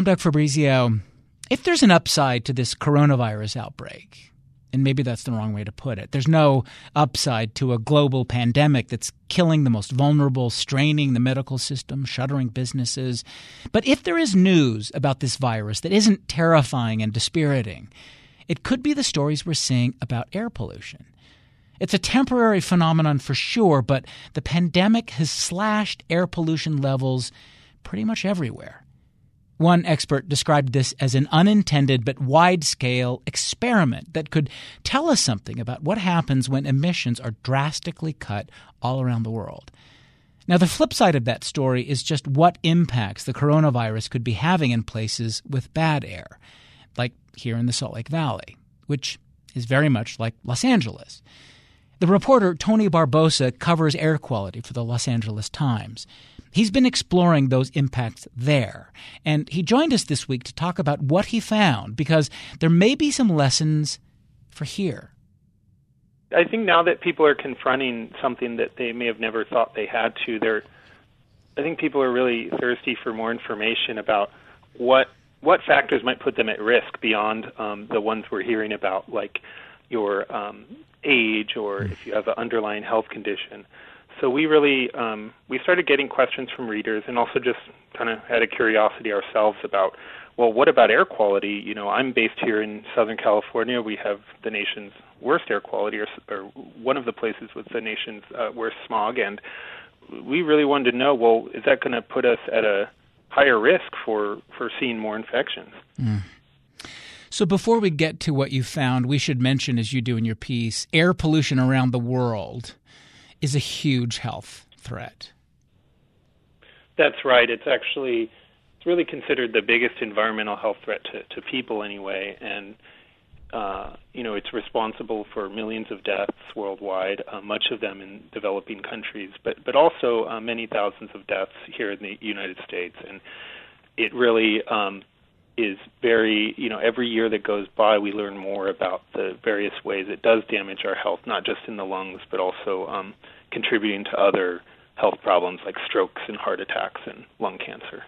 I'm Doug Fabrizio. If there's an upside to this coronavirus outbreak, and maybe that's the wrong way to put it, there's no upside to a global pandemic that's killing the most vulnerable, straining the medical system, shuttering businesses. But if there is news about this virus that isn't terrifying and dispiriting, it could be the stories we're seeing about air pollution. It's a temporary phenomenon for sure, but the pandemic has slashed air pollution levels pretty much everywhere. One expert described this as an unintended but wide-scale experiment that could tell us something about what happens when emissions are drastically cut all around the world. Now, the flip side of that story is just what impacts the coronavirus could be having in places with bad air, like here in the Salt Lake Valley, which is very much like Los Angeles. The reporter Tony Barbosa covers air quality for the Los Angeles Times. He's been exploring those impacts there, and he joined us this week to talk about what he found, because there may be some lessons for here. I think now that people are confronting something that they may have never thought they had to, I think people are really thirsty for more information about what factors might put them at risk beyond the ones we're hearing about, like your age or if you have an underlying health condition. So we really we started getting questions from readers, and also just kind of had a curiosity ourselves about, well, what about air quality? You know, I'm based here in Southern California. We have the nation's worst air quality, or one of the places with the nation's worst smog, and we really wanted to know, well, is that going to put us at a higher risk for seeing more infections? So before we get to what you found, we should mention, as you do in your piece, air pollution around the world is a huge health threat. That's right. It's really considered the biggest environmental health threat to people anyway, and it's responsible for millions of deaths worldwide, much of them in developing countries, but also many thousands of deaths here in the United States. And it really is very, every year that goes by, we learn more about the various ways it does damage our health, not just in the lungs, but also contributing to other health problems like strokes and heart attacks and lung cancer.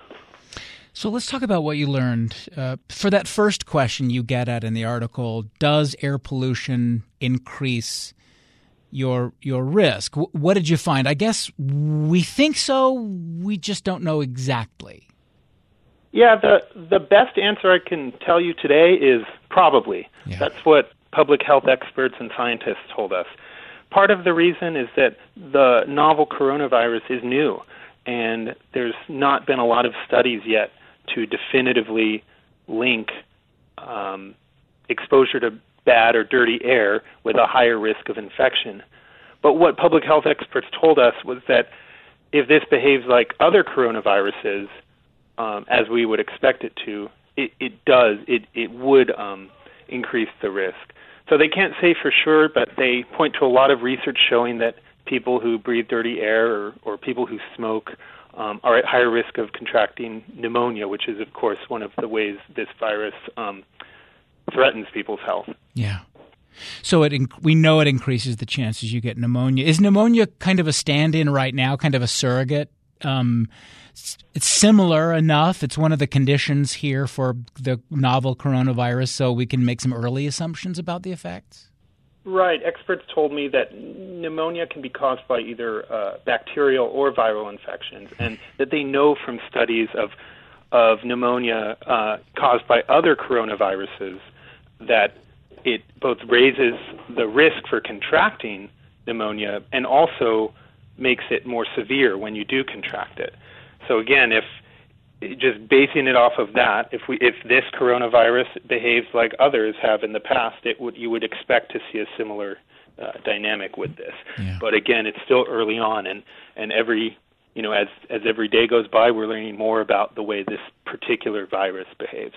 So let's talk about what you learned. For that first question you get at in the article, does air pollution increase your risk? What did you find? I guess we think so. We just don't know exactly. Yeah, the best answer I can tell you today is probably. Yeah. That's what public health experts and scientists told us. Part of the reason is that the novel coronavirus is new, and there's not been a lot of studies yet to definitively link exposure to bad or dirty air with a higher risk of infection. But what public health experts told us was that if this behaves like other coronaviruses, as we would expect it to, it would increase the risk. So they can't say for sure, but they point to a lot of research showing that people who breathe dirty air or people who smoke are at higher risk of contracting pneumonia, which is, of course, one of the ways this virus threatens people's health. Yeah. So we know it increases the chances you get pneumonia. Is pneumonia kind of a stand-in right now, kind of a surrogate? It's similar enough. It's one of the conditions here for the novel coronavirus, so we can make some early assumptions about the effects? Right. Experts told me that pneumonia can be caused by either bacterial or viral infections, and that they know from studies of pneumonia caused by other coronaviruses that it both raises the risk for contracting pneumonia and also makes it more severe when you do contract it. So again, if just basing it off of that, if this coronavirus behaves like others have in the past, you would expect to see a similar dynamic with this. Yeah. But again, it's still early on, and every as every day goes by, we're learning more about the way this particular virus behaves.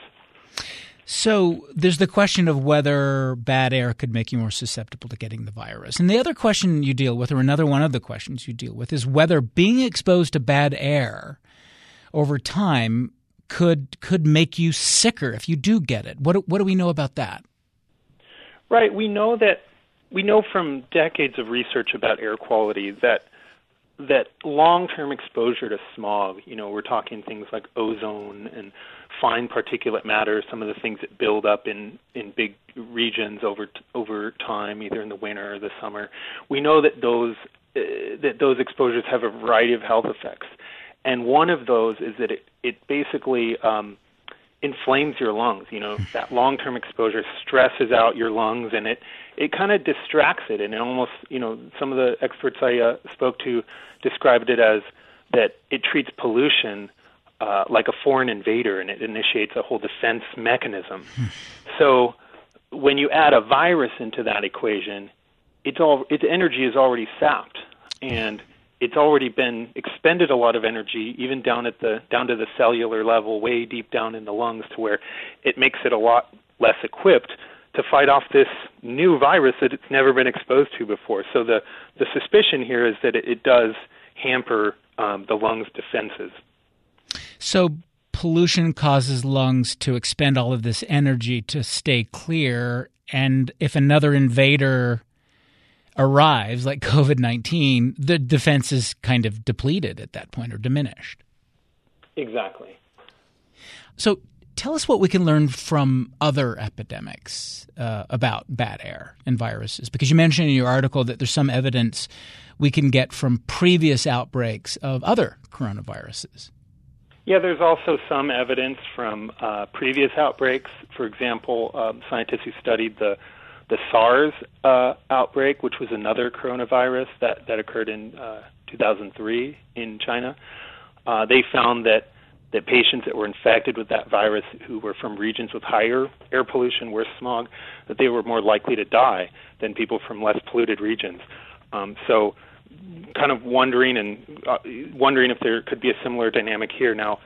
So there's the question of whether bad air could make you more susceptible to getting the virus. And the other question you deal with, or another one of the questions you deal with, is whether being exposed to bad air over time could make you sicker if you do get it. What do we know about that? Right. We know from decades of research about air quality that long-term exposure to smog, we're talking things like ozone and fine particulate matter, some of the things that build up in big regions over time, either in the winter or the summer. We know that those exposures have a variety of health effects, and one of those is that it basically inflames your lungs. That long-term exposure stresses out your lungs, and it kind of distracts it, and it almost, some of the experts I spoke to described it as that it treats pollution like a foreign invader, and it initiates a whole defense mechanism. So when you add a virus into that equation, its energy is already sapped, and it's already been expended a lot of energy, even down to the cellular level, way deep down in the lungs, to where it makes it a lot less equipped to fight off this new virus that it's never been exposed to before. So the suspicion here is that it does hamper the lungs' defenses. So pollution causes lungs to expend all of this energy to stay clear, and if another invader arrives, like COVID-19, the defense is kind of depleted at that point or diminished. Exactly. So tell us what we can learn from other epidemics about bad air and viruses, because you mentioned in your article that there's some evidence we can get from previous outbreaks of other coronaviruses. Yeah, there's also some evidence from previous outbreaks. For example, scientists who studied the SARS outbreak, which was another coronavirus that occurred in 2003 in China, they found that patients that were infected with that virus who were from regions with higher air pollution, worse smog, that they were more likely to die than people from less polluted regions. So kind of wondering if there could be a similar dynamic here. Now,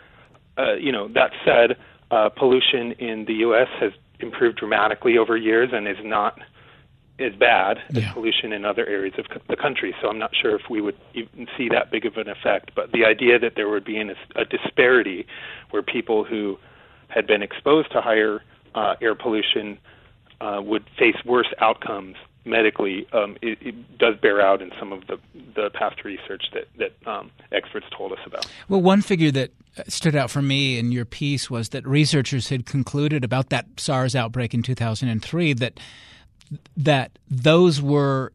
that said, pollution in the U.S. has improved dramatically over years and is not as bad as pollution in other areas of the country. So I'm not sure if we would even see that big of an effect. But the idea that there would be a disparity where people who had been exposed to higher air pollution would face worse outcomes medically, it does bear out in some of the past research that experts told us about. Well, one figure that stood out for me in your piece was that researchers had concluded about that SARS outbreak in 2003 that those who were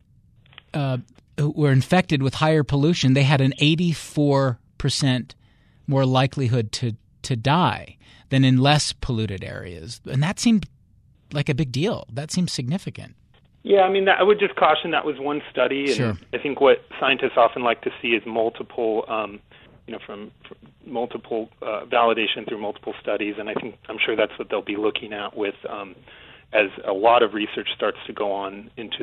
infected with higher pollution, they had an 84% more likelihood to die than in less polluted areas. And that seemed like a big deal. That seems significant. Yeah, I mean, I would just caution that was one study, and sure. I think what scientists often like to see is multiple, from multiple validation through multiple studies, and I'm sure that's what they'll be looking at with as a lot of research starts to go on into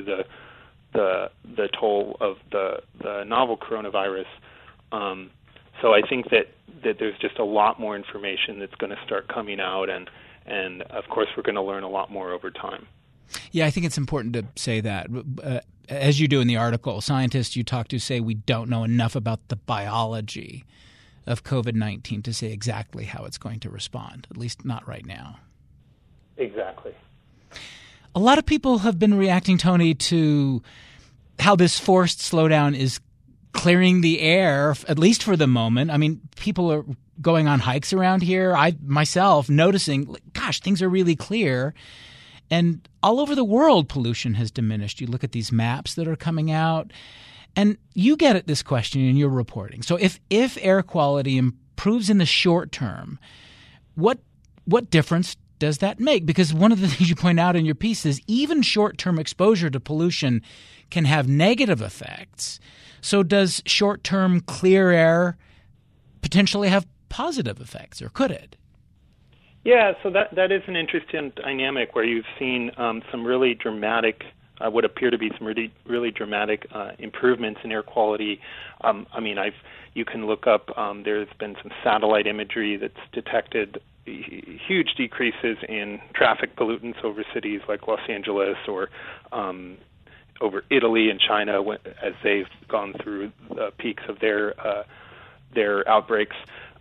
the toll of the novel coronavirus. So I think that there's just a lot more information that's going to start coming out, and of course we're going to learn a lot more over time. Yeah, I think it's important to say that. As you do in the article, scientists you talk to say we don't know enough about the biology of COVID-19 to say exactly how it's going to respond, at least not right now. Exactly. A lot of people have been reacting, Tony, to how this forced slowdown is clearing the air, at least for the moment. I mean, people are going on hikes around here. I myself noticing, gosh, things are really clear. And all over the world, pollution has diminished. You look at these maps that are coming out, and you get at this question in your reporting. So if air quality improves in the short term, what difference does that make? Because one of the things you point out in your piece is even short-term exposure to pollution can have negative effects. So does short-term clear air potentially have positive effects, or could it? Yeah, so that is an interesting dynamic where you've seen some really dramatic, what appear to be some really dramatic improvements in air quality. You can look up. There's been some satellite imagery that's detected huge decreases in traffic pollutants over cities like Los Angeles or over Italy and China as they've gone through the peaks of their outbreaks.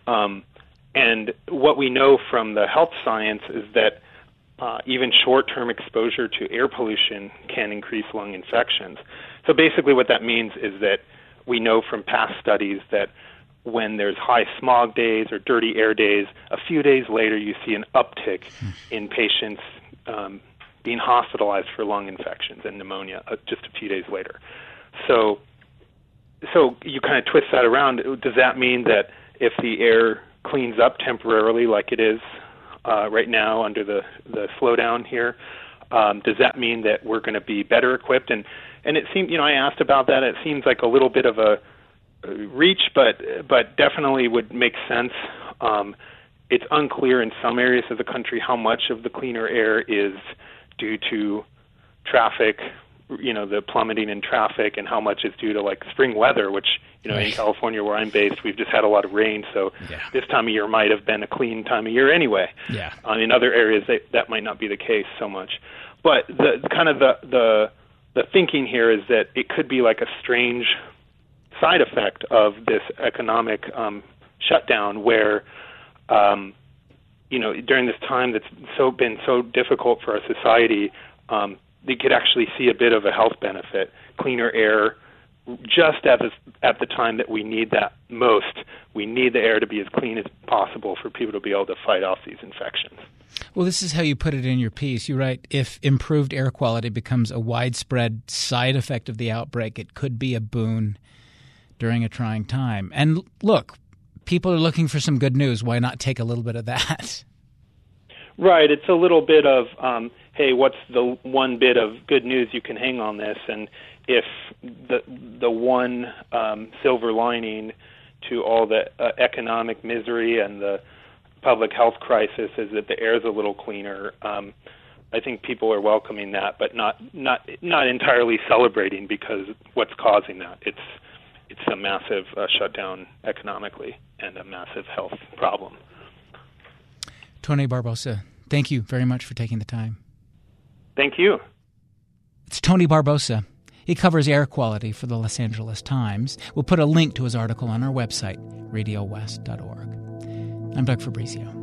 And what we know from the health science is that even short-term exposure to air pollution can increase lung infections. So basically what that means is that we know from past studies that when there's high smog days or dirty air days, a few days later you see an uptick in patients being hospitalized for lung infections and pneumonia just a few days later. So you kind of twist that around. Does that mean that if the air cleans up temporarily like it is right now under the slowdown here, does that mean that we're going to be better equipped? And it seems, I asked about that. It seems like a little bit of a reach, but definitely would make sense. It's unclear in some areas of the country how much of the cleaner air is due to traffic, the plummeting in traffic, and how much is due to like spring weather, which, in California where I'm based, we've just had a lot of rain. So this time of year might have been a clean time of year anyway. Yeah. In other areas, that might not be the case so much. But the thinking here is that it could be like a strange side effect of this economic shutdown where, during this time that's been so difficult for our society, they could actually see a bit of a health benefit. Cleaner air, just at the time that we need that most. We need the air to be as clean as possible for people to be able to fight off these infections. Well, this is how you put it in your piece. You write, if improved air quality becomes a widespread side effect of the outbreak, it could be a boon during a trying time. And look, people are looking for some good news. Why not take a little bit of that? Right. It's a little bit of, hey, what's the one bit of good news you can hang on this? And if the one silver lining to all the economic misery and the public health crisis is that the air is a little cleaner, I think people are welcoming that, but not entirely celebrating because what's causing that. It's a massive shutdown economically and a massive health problem. Tony Barbosa, thank you very much for taking the time. Thank you. It's Tony Barbosa. He covers air quality for the Los Angeles Times. We'll put a link to his article on our website, radiowest.org. I'm Doug Fabrizio.